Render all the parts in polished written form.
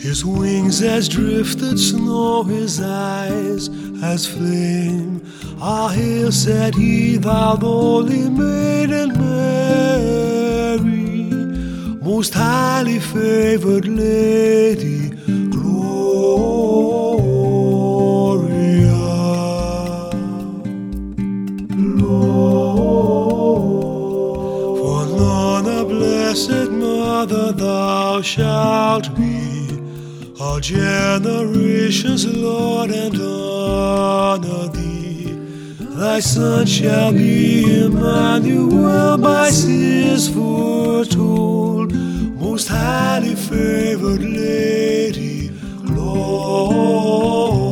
His wings as drifted snow, his eyes as flame. Ah, hail, said he, thou holy Maiden Mary, most highly favored Lady Gloria. For none a blessed mother thou shalt be, all generations, Lord, and honor thee. Thy son shall be Emmanuel, by seers foretold, most highly favored Lady Gloria.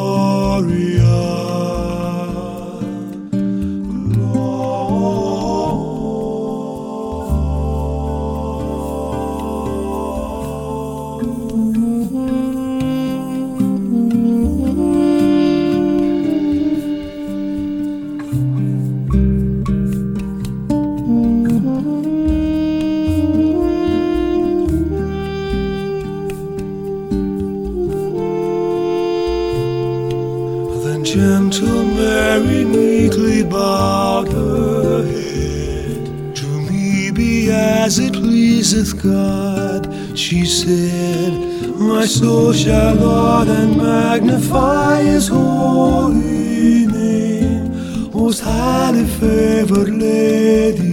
Gentle Mary meekly bowed her head. To me be as it pleaseth God, she said. My soul shall laud and magnify his holy name, most highly favored Lady